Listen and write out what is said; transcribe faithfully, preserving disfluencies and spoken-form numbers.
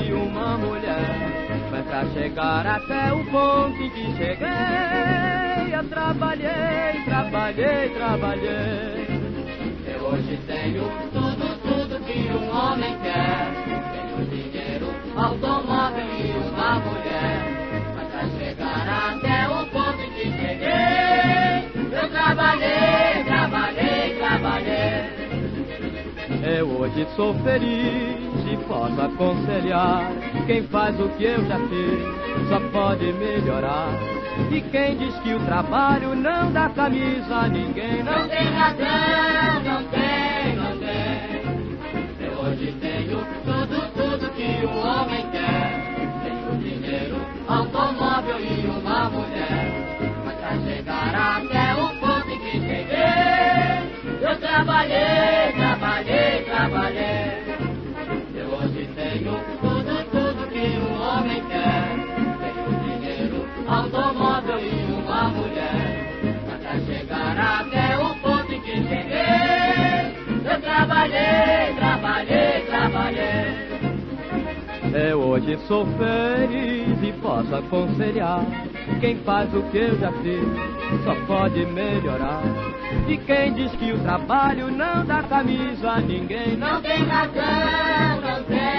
e uma mulher. Mas pra chegar até o ponto em que cheguei, eu trabalhei, trabalhei, trabalhei. Eu hoje tenho tudo, tudo que um homem quer. Tenho dinheiro, automóvel e uma mulher. Mas pra chegar até o ponto em que cheguei, eu trabalhei, trabalhei, trabalhei. Eu hoje sou feliz e posso aconselhar. Quem faz o que eu já fiz só pode melhorar. E quem diz que o trabalho não dá camisa a ninguém não, não tem razão, não tem, não tem. Eu hoje tenho tudo, tudo que um homem quer. Tenho dinheiro, automóvel e uma mulher. Mas pra chegar até o ponto em que cheguei, eu trabalhei, trabalhei, trabalhei. Eu hoje tenho tudo, tudo que um homem quer. Tenho dinheiro, automóvel e uma mulher. Mas pra chegar até o ponto em que cheguei, eu trabalhei, trabalhei, trabalhei. Eu hoje sou feliz e posso aconselhar. Quem faz o que eu já fiz só pode melhorar. E quem diz que o trabalho não dá camisa a ninguém não tem razão, não tem.